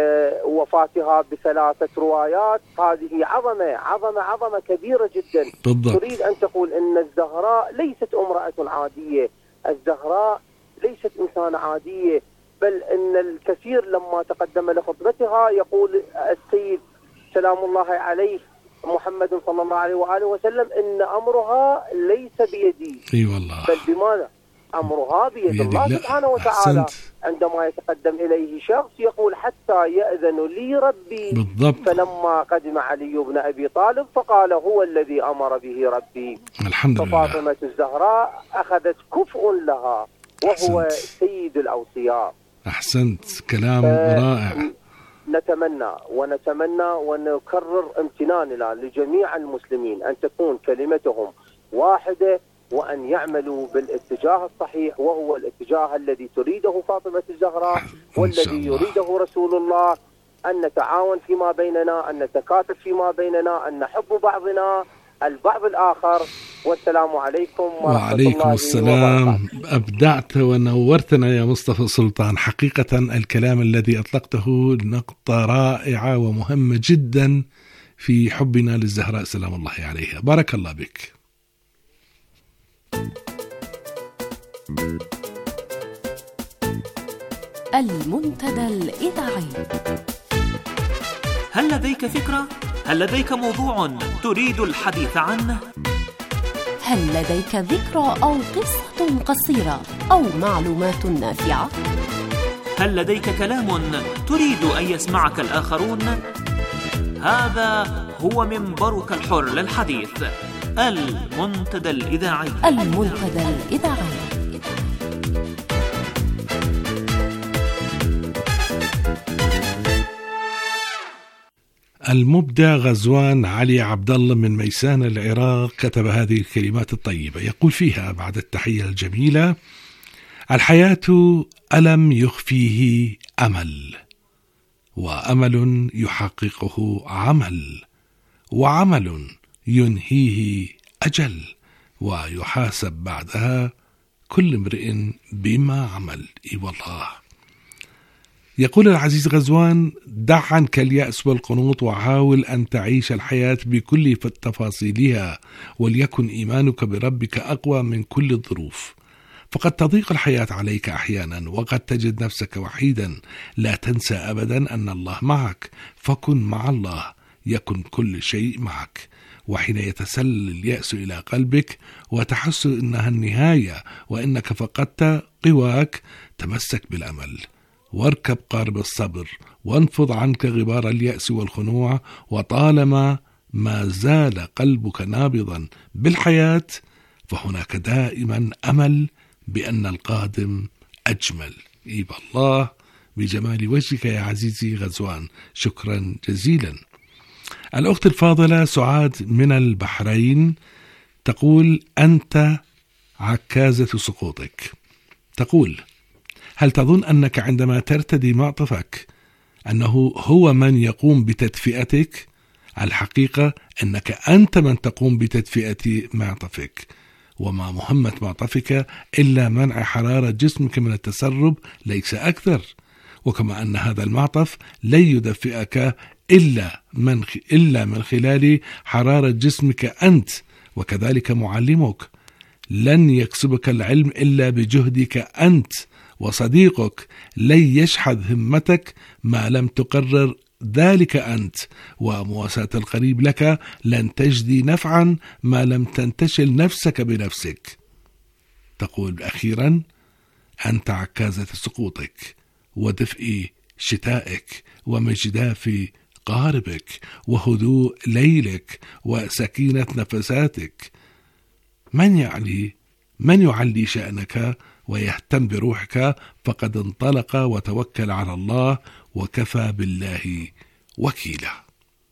وفاتها ب3 روايات، هذه عظمة كبيرة جدا. بالضبط. تريد أن تقول أن الزهراء ليست امرأة عادية، الزهراء ليست إنسانة عادية، بل أن الكثير لما تقدم لخطبتها يقول السيد سلام الله عليه محمد صلى الله عليه وآله وسلم إن أمرها ليس بيدي. أي والله. بل بماذا؟ أمرها بيد الله سبحانه وتعالى. أحسنت. عندما يتقدم إليه شخص يقول حتى يأذن لي ربي. بالضبط. فلما قدم علي بن أبي طالب فقال هو الذي أمر به ربي. الحمد لله. ففاطمة الزهراء أخذت كفء لها وهو أحسنت. سيد الأوصياء. أحسنت، كلام رائع. نتمنى ونكرر امتناننا لجميع المسلمين أن تكون كلمتهم واحدة وأن يعملوا بالاتجاه الصحيح، وهو الاتجاه الذي تريده فاطمة الزهراء والذي يريده رسول الله، أن نتعاون فيما بيننا، أن نتكاتف فيما بيننا، أن نحب بعضنا البعض الآخر. والسلام عليكم ورحمة وعليكم الله السلام وبركاته. أبدعت ونورتنا يا مصطفى سلطان، حقيقة الكلام الذي أطلقته نقطة رائعة ومهمة جدا في حبنا للزهراء سلام الله عليها. بارك الله بك. المنتدى الإذاعي. هل لديك فكرة؟ هل لديك موضوع تريد الحديث عنه؟ هل لديك ذكرى أو قصة قصيرة أو معلومات نافعة؟ هل لديك كلام تريد أن يسمعك الآخرون؟ هذا هو منبرك الحر للحديث، المنتدى الإذاعي. المنتدى الإذاعي. المبدع غزوان علي عبد الله من ميسان العراق كتب هذه الكلمات الطيبة، يقول فيها بعد التحية الجميلة: الحياة ألم يخفيه أمل، وأمل يحققه عمل، وعمل ينهيه أجل، ويحاسب بعدها كل امرئ بما عمل. إي والله. يقول العزيز غزوان: دع عنك اليأس والقنوط، وحاول أن تعيش الحياة بكل تفاصيلها، وليكن إيمانك بربك أقوى من كل الظروف، فقد تضيق الحياة عليك أحيانا، وقد تجد نفسك وحيدا. لا تنسى أبدا أن الله معك، فكن مع الله يكن كل شيء معك. وحين يتسلل اليأس إلى قلبك وتحس إنها النهاية وإنك فقدت قواك، تمسك بالأمل واركب قارب الصبر، وانفض عنك غبار اليأس والخنوع. وطالما ما زال قلبك نابضا بالحياة، فهناك دائما أمل بأن القادم أجمل. إيب الله بجمال وجهك يا عزيزي غزوان، شكرا جزيلا. الأخت الفاضلة سعاد من البحرين تقول: أنت عكازة سقوطك. تقول: هل تظن أنك عندما ترتدي معطفك أنه هو من يقوم بتدفئتك؟ الحقيقة أنك أنت من تقوم بتدفئة معطفك، وما مهمة معطفك إلا منع حرارة جسمك من التسرب، ليس أكثر. وكما أن هذا المعطف لن يدفئك إلا من خلال حرارة جسمك أنت، وكذلك معلمك لن يكسبك العلم إلا بجهدك أنت، وصديقك لن يشحذ همتك ما لم تقرر ذلك أنت، ومواساة القريب لك لن تجدي نفعا ما لم تنتشل نفسك بنفسك. تقول أخيرا: أنت عكازة سقوطك، ودفء شتائك، ومجداف قاربك، وهدوء ليلك، وسكينة نفساتك. من يعلي شأنك ويهتم بروحك فقد انطلق وتوكل على الله، وكفى بالله وكيلا.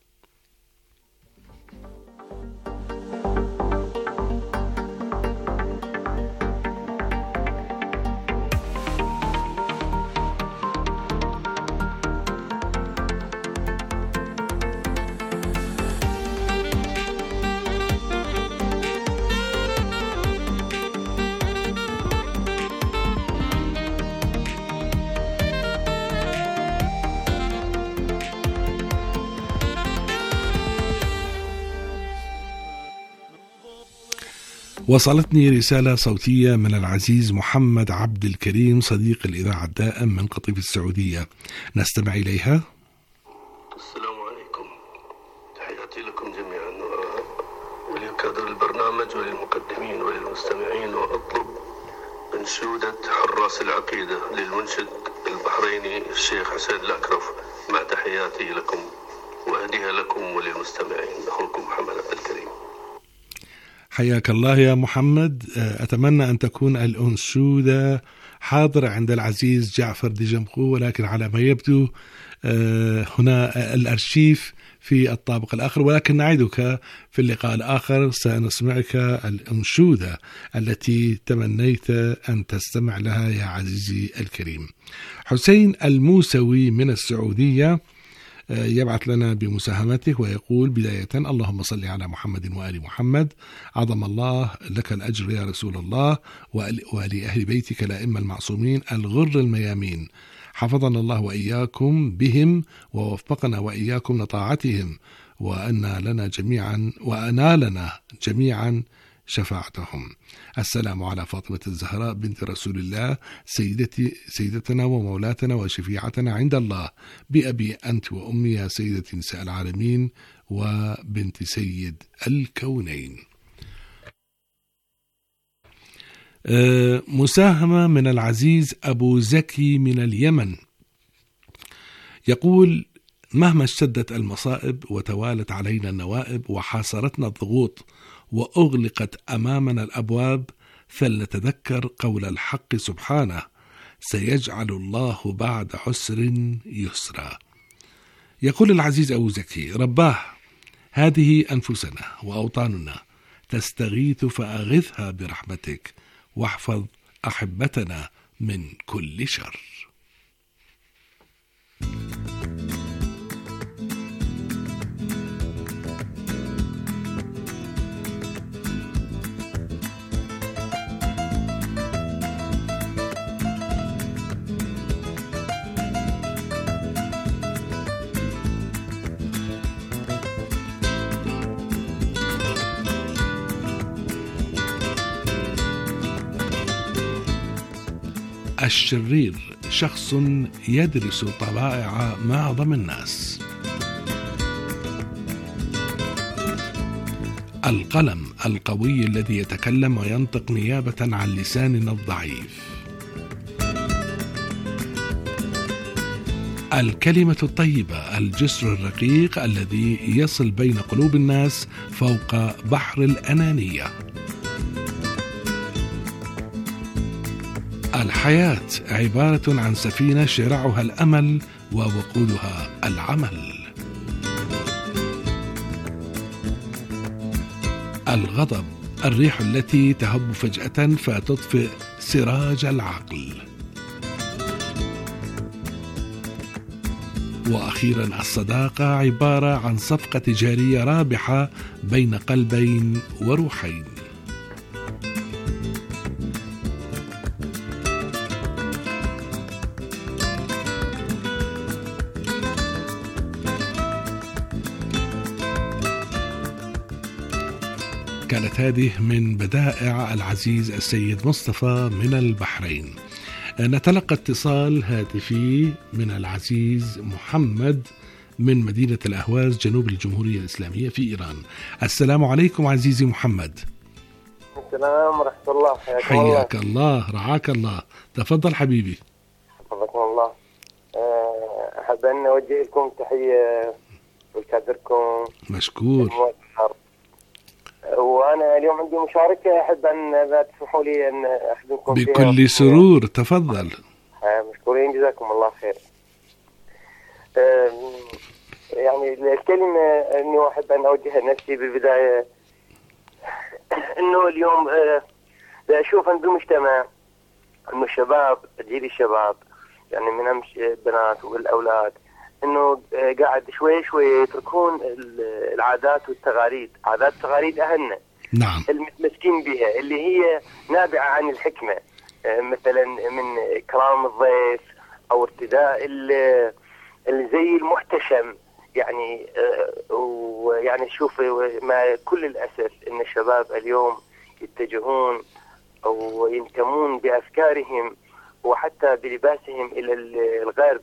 وصلتني رسالة صوتية من العزيز محمد عبد الكريم صديق الإذاعة الدائم من قطيف السعودية، نستمع إليها. السلام عليكم، تحياتي لكم جميعا ولكادر البرنامج وللمقدمين وللمستمعين، وأطلب أنشودة حراس العقيدة للمنشد البحريني الشيخ حسين الأكرف مع تحياتي لكم وأهديها لكم وللمستمعين. أخوكم محمد عبد الكريم. حياك الله يا محمد. أتمنى أن تكون الأنشودة حاضرة عند العزيز جعفر دجمقو، ولكن على ما يبدو هنا الأرشيف في الطابق الآخر، ولكن نعدك في اللقاء الآخر سنسمعك الأنشودة التي تمنيت أن تستمع لها يا عزيزي الكريم. حسين الموسوي من السعودية يبعث لنا بمساهمته ويقول بداية: اللهم صل على محمد وآل محمد، عظم الله لك الأجر يا رسول الله، ولأهل بيتك الأئمة المعصومين الغر الميامين، حفظنا الله وإياكم بهم ووفقنا وإياكم لطاعتهم، وأنالنا جميعا شفاعتهم. السلام على فاطمة الزهراء بنت رسول الله، سيدتنا ومولاتنا وشفيعتنا عند الله، بأبي أنت وأمي يا سيدة نساء العالمين وبنت سيد الكونين. مساهمة من العزيز أبو زكي من اليمن يقول: مهما اشتدت المصائب وتوالت علينا النوائب وحاصرتنا الضغوط وأغلقت أمامنا الأبواب، فلنتذكر قول الحق سبحانه: سيجعل الله بعد عسر يسرا. يقول العزيز أبو زكي: رباه، هذه أنفسنا وأوطاننا تستغيث فأغثها برحمتك، واحفظ أحبتنا من كل شر. الشرير شخص يدرس طبائع معظم الناس. القلم القوي الذي يتكلم وينطق نيابة عن لساننا الضعيف. الكلمة الطيبة الجسر الرقيق الذي يصل بين قلوب الناس فوق بحر الأنانية. الحياة عبارة عن سفينة شراعها الأمل ووقودها العمل. الغضب الريح التي تهب فجأة فتطفئ سراج العقل. وأخيرا الصداقة عبارة عن صفقة تجارية رابحة بين قلبين وروحين. كانت هذه من بدائع العزيز السيد مصطفى من البحرين. نتلقى اتصال هاتفي من العزيز محمد من مدينة الأهواز جنوب الجمهورية الإسلامية في إيران. السلام عليكم عزيزي محمد. السلام ورحمة الله. حياك الله رعاك الله. تفضل حبيبي. حفظكم الله. أحب أن أوجه لكم تحية ولكادركم. مشكور. وأنا اليوم عندي مشاركة أحب أن لا تسمحوا لي أن أخدمكم فيها. بكل سرور تفضل. مشكورين جزاكم الله خير. يعني الكلمة أني أحب أن أوجهها لنفسي بالبداية أنه اليوم أشوف أن بالمجتمع أنه الشباب جيل الشباب يعني من أمس البنات والأولاد انه قاعد شوي يتركون العادات والتقاليد، عادات التقاليد اهلنا. نعم. المتمسكين بها اللي هي نابعه عن الحكمه، مثلا من اكرام الضيف او ارتداء الزي المحتشم، يعني ويعني شوف ما كل الاسف ان الشباب اليوم يتجهون او ينتمون بافكارهم وحتى بلباسهم الى الغرب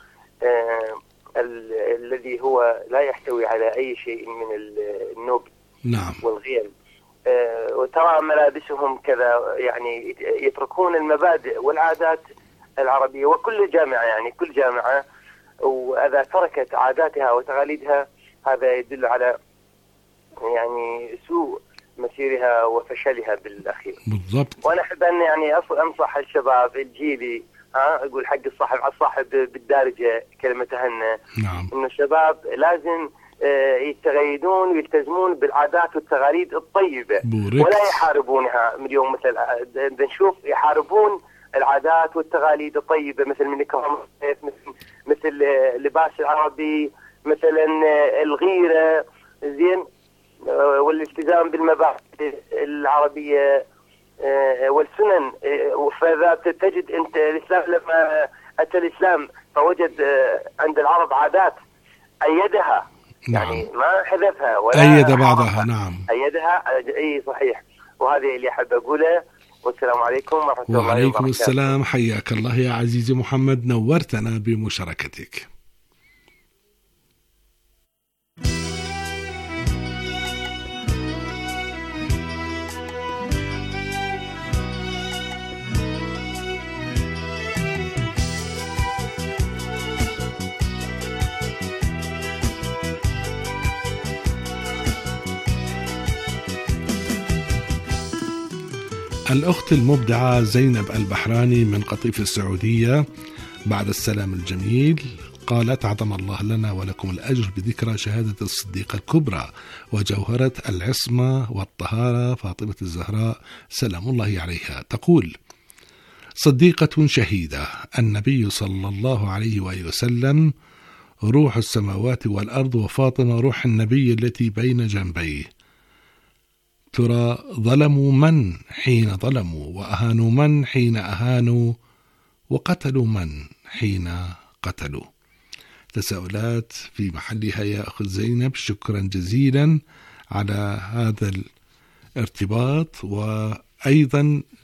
الذي هو لا يحتوي على أي شيء من النبل. نعم. والغيل. وترى ملابسهم كذا، يعني يتركون المبادئ والعادات العربية. وكل جامعة يعني كل جامعة وإذا تركت عاداتها وتقاليدها هذا يدل على يعني سوء مسيرها وفشلها بالأخير. بالضبط. وأنا أحب أن يعني أنصح الشباب الجيلي، أقول حق الصاحب بالدارجة كلمة هنا. نعم. إنه الشباب لازم يتغيدون ويلتزمون بالعادات والتقاليد الطيبة ولا يحاربونها. من اليوم مثل نشوف يحاربون العادات والتقاليد الطيبة، مثل من إكرام الضيف، مثل لباس العربي، مثلا الغيرة، زين، والالتزام بالمبادئ العربية والسنن. فإذا تجد أنت الإسلام لما أتى الإسلام فوجد عند العرب عادات أيدها. نعم. يعني ما حذفها ولا أيد بعضها. نعم. أيدها. أي صحيح. وهذا اللي أحب أقوله. والسلام عليكم ورحمة الله وبركاته. وعليكم السلام. حياك الله يا عزيزي محمد، نورتنا بمشاركتك. الأخت المبدعة زينب البحراني من قطيف السعودية بعد السلام الجميل قالت: عظم الله لنا ولكم الأجر بذكرى شهادة الصديقة الكبرى وجوهرة العصمة والطهارة فاطمة الزهراء سلام الله عليها. تقول: صديقة شهيدة، النبي صلى الله عليه وآله وسلم روح السماوات والأرض، وفاطمة روح النبي التي بين جنبيه. ترى ظلموا من حين ظلموا، وأهانوا من حين أهانوا، وقتلوا من حين قتلوا. تساؤلات في محلها يا أخت زينب، شكرا جزيلا على هذا الارتباط. وأيضا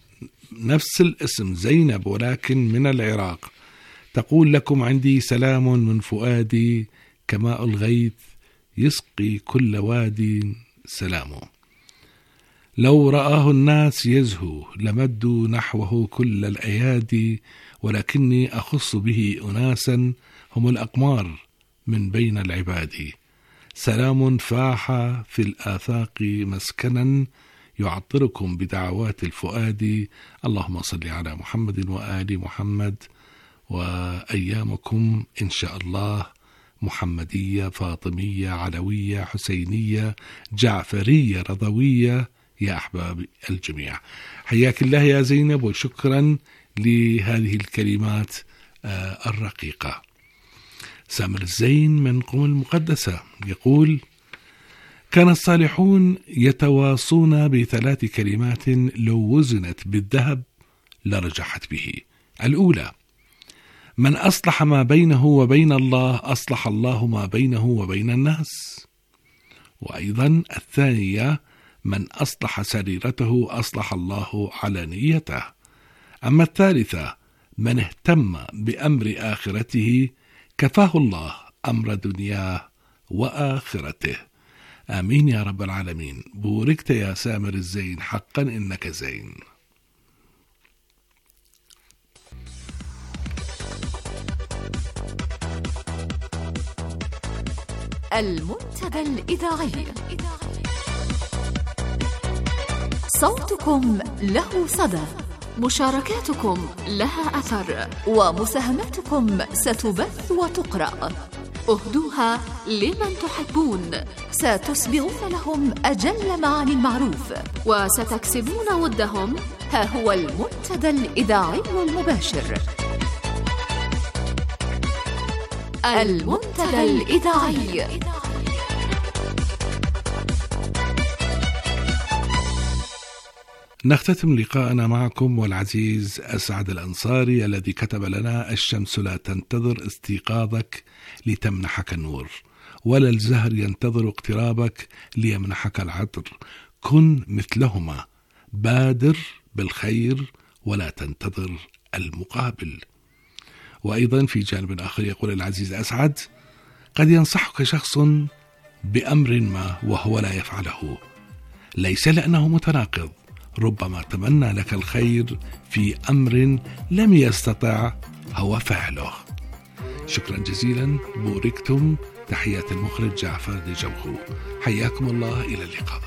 نفس الاسم زينب ولكن من العراق، تقول لكم عندي سلام من فؤادي كماء الغيث يسقي كل وادي سلامه. لو رآه الناس يزهو لمدوا نحوه كل الأيادي، ولكني أخص به أناسا هم الأقمار من بين العباد. سلام فاح في الآفاق مسكنا يعطركم بدعوات الفؤاد. اللهم صل على محمد وآل محمد، وأيامكم إن شاء الله محمدية، فاطمية، علوية، حسينية، جعفرية، رضوية يا أحباب الجميع. حياك الله يا زينب، وشكرا لهذه الكلمات الرقيقة. سامر الزين من قم المقدسة يقول: كان الصالحون يتواصون ب3 كلمات لو وزنت بالذهب لرجحت به. الأولى: من أصلح ما بينه وبين الله أصلح الله ما بينه وبين الناس. وأيضا الثانية: من أصلح سريرته أصلح الله علانيته. أما الثالثة: من اهتم بأمر آخرته كفاه الله أمر دنياه وآخرته. آمين يا رب العالمين. بوركت يا سامر الزين، حقا إنك زين. المنتدى الإذاعي، صوتكم له صدى، مشاركاتكم لها أثر، ومساهماتكم ستبث وتقرأ. اهدوها لمن تحبون، ستسبغون لهم أجل معاني المعروف، وستكسبون ودهم. ها هو المنتدى الإذاعي المباشر. المنتدى الإذاعي. نختتم لقاءنا معكم والعزيز أسعد الأنصاري الذي كتب لنا: الشمس لا تنتظر استيقاظك لتمنحك النور، ولا الزهر ينتظر اقترابك ليمنحك العطر. كن مثلهما، بادر بالخير ولا تنتظر المقابل. وأيضا في جانب آخر يقول العزيز أسعد: قد ينصحك شخص بأمر ما وهو لا يفعله، ليس لأنه متناقض، ربما تمنى لك الخير في أمر لم يستطع هو فعله. شكرا جزيلا، بوركتم. تحيات المخرج جعفر دجوخو. حياكم الله، إلى اللقاء.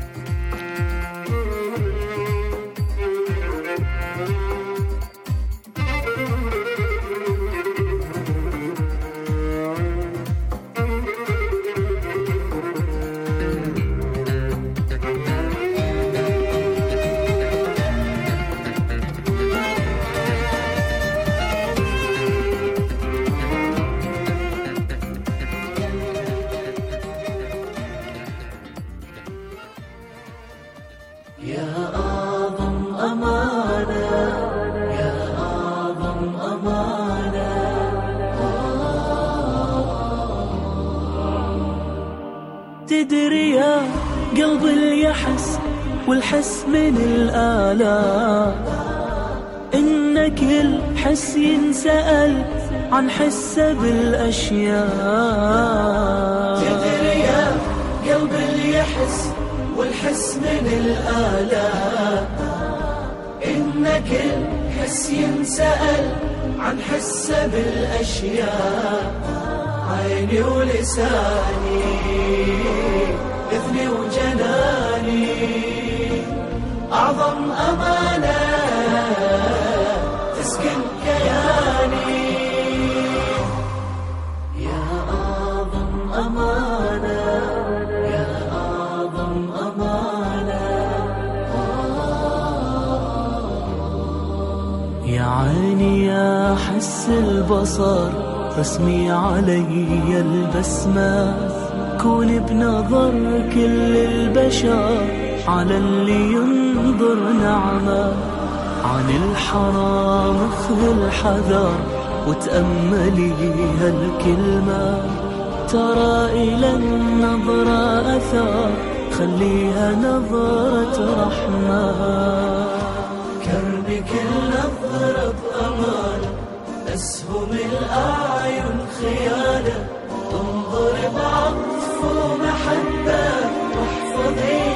تدري يا قلب اليحس والحس من الآلام، إن كل حس ينسأل عن حسه بالأشياء. تدري يا قلب اليحس والحس من الآلام، إن كل حس ينسأل عن حسه بالأشياء. عيني ولساني، إذني وجناني، أعظم أمانة تسكن كياني. يا أعظم أمانة، يا أعظم أمانة. يا عيني يا حس البصر، رسمي علي البسمة، كون بنظر كل البشر على اللي ينظر نعمة. عن الحرام خذ الحذر وتأملي هالكلمة، ترى إلى النظرة أثر، خليها نظرة رحمة. كربي كل نظرة بأمانة، أسهم الأعين خيانة، انظر بعطف ومحبة واحفظي